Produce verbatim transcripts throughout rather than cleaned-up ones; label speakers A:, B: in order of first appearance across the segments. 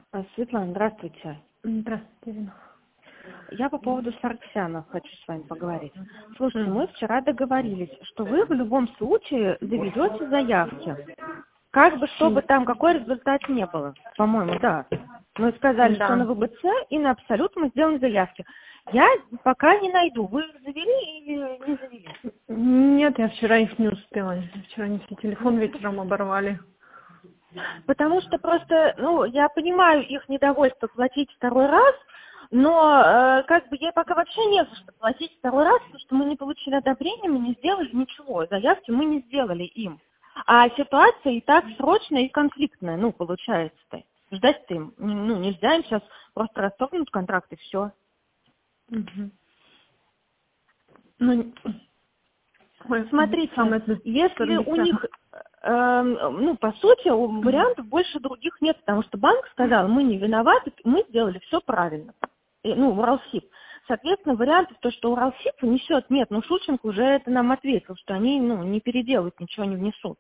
A: А, Светлана, здравствуйте.
B: Здравствуйте, Ирина.
A: Я по поводу Сарксяна хочу с вами поговорить. Слушайте, мы
B: Мгм.
A: вчера договорились, что вы в любом случае заведете заявки. Как бы, чтобы там какой результат не было. По-моему, да. Мы сказали, что на
B: Да.
A: ВБЦ и на Абсолют мы сделаем заявки. Я пока не найду. Вы их завели или не завели?
B: Нет, я вчера их не успела. Вчера они все телефон вечером оборвали.
A: Потому что просто, ну, я понимаю их недовольство платить второй раз, но э, как бы ей пока вообще не за что платить второй раз, потому что мы не получили одобрения, мы не сделали ничего, заявки мы не сделали им. А ситуация и так срочная и конфликтная, ну, получается-то. Ждать-то им, ну, нельзя им сейчас просто расторгнуть контракт и все.
B: Мгм. Ну, ой, сам
A: Смотрите,
B: это
A: если у
B: Саргисян.
A: них, э, ну, по сути, у- вариантов больше других нет, потому что банк сказал, мы не виноваты, мы сделали все правильно. И, ну, Уралсиб. Соответственно, вариантов, то, что Уралсиб внесет, нет, но Шульченко уже это нам ответил, что они, ну, не переделают, ничего не внесут.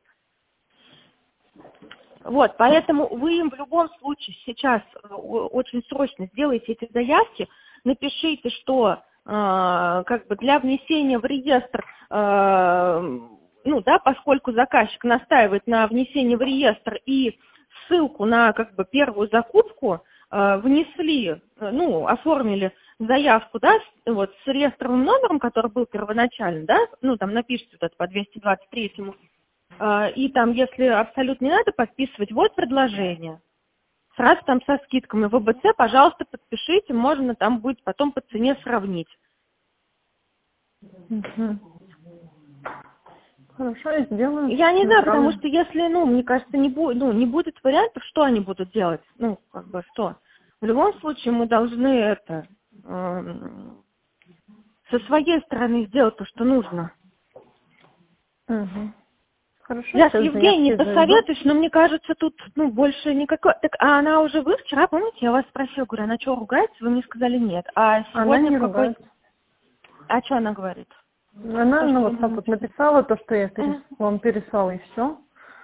A: Вот, поэтому вы им в любом случае сейчас э, о- очень срочно сделайте эти заявки, напишите, что э, как бы для внесения в реестр, э, ну да, поскольку заказчик настаивает на внесении в реестр и ссылку на как бы первую закупку э, внесли, э, ну, оформили заявку, да, с, вот с реестровым номером, который был первоначально, да, ну, там напишите вот это по двести двадцать третьему. А, И там, если абсолютно не надо подписывать, вот предложение. Сразу там со скидками. В ВБЦ, пожалуйста, подпишите, можно там будет потом по цене сравнить.
B: Мгм. Хорошо, я сделаю.
A: Я не знаю, потому
B: Направлю.
A: что если, ну, мне кажется, не, будет, ну, не будет вариантов, что они будут делать? Ну, как бы что? В любом случае мы должны это эм, со своей стороны сделать то, что нужно.
B: Мгм. Хорошо,
A: Я с
B: сейчас
A: Евгенией
B: заявки заведу.
A: посоветуюсь, но мне кажется, тут ну, больше никакой... Так, а она уже вы вчера, помните, я вас спросила, говорю, она что, ругается? Вы мне сказали нет. А
B: Она
A: сегодня
B: не
A: в какой...
B: ругается.
A: А что она говорит?
B: Она
A: То,
B: на
A: что вы
B: WhatsApp
A: мне
B: вот
A: написали.
B: написала то, что я перес...
A: Мгм.
B: вам переслала, и все.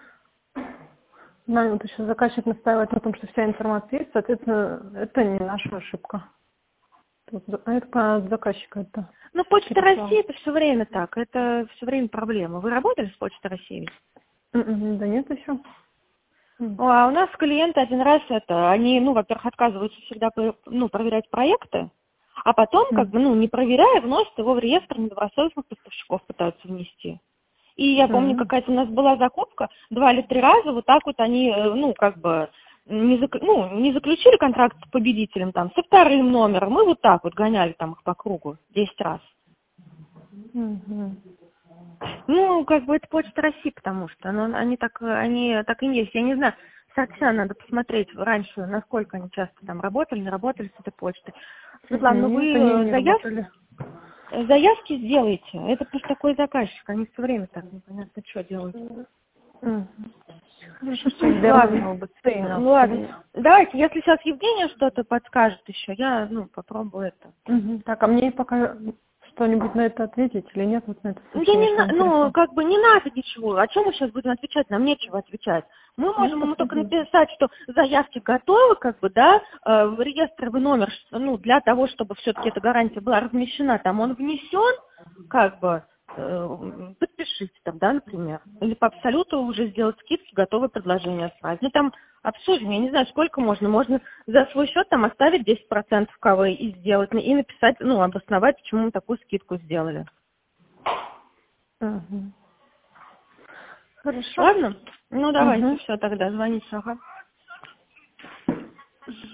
B: Вот еще заказчик настаивает на том, что вся информация есть, соответственно, это не наша ошибка. Тут за- а это от заказчика это
A: Ну, Почта
B: переслал.
A: России это все время так, это все время проблема. Вы работали с Почтой России?
B: М-м, Да нет еще. М.
A: А у нас клиенты один раз это, они, ну, во-первых, отказываются всегда по- ну, проверять проекты, а потом, как
B: М.
A: бы, ну, не проверяя, вносят его в реестр недобросовестных поставщиков, пытаются внести. И я помню,
B: М.
A: какая-то у нас была закупка, два или три раза вот так вот они, э, ну, как бы, не, зак- ну, не заключили контракт с победителем там, со вторым номером, мы вот так вот гоняли там их по кругу десять раз.
B: Мгм.
A: Ну, как бы это Почта России, потому что ну, они так, они так и есть. Я не знаю, Сакся, надо посмотреть раньше, насколько они часто там работали, не работали с этой почтой. Светлана, ну
B: М,
A: вы
B: Нет, они
A: э,
B: не
A: заяв...
B: работали.
A: э, заявки сделаете. Это просто такой заказчик, они все время так непонятно что делают.
B: М. Хорошо, сейчас сделаю
A: Ладно,
B: на ЛБЦ и на
A: ну
B: абсолют.
A: ладно. Давайте, если сейчас Евгения что-то подскажет еще, я, ну, попробую это.
B: Мгм. Так, а мне пока что-нибудь на это ответить или нет, вот на это
A: Ну, я
B: сообщение,
A: не,
B: что
A: на-
B: вам
A: ну,
B: переслал?
A: как бы не надо ничего. О чем мы сейчас будем отвечать? Нам нечего отвечать. Мы
B: Ну,
A: можем ему только
B: посмотрите.
A: написать, что заявки готовы, как бы, да, э, в реестровый номер, что, ну, для того, чтобы все-таки эта гарантия была размещена, там он внесен, как бы, э, подпишите там, да, например. Или по абсолюту уже сделать скидки, готовые предложения отправить. Ну, там обсудим, я не знаю, сколько можно. Можно за свой счет там оставить десять процентов КВ и сделать, и написать, ну, обосновать, почему мы такую скидку сделали.
B: Мгм. Хорошо.
A: Ладно? Ну, давайте,
B: Угу.
A: все, тогда звоните, ага.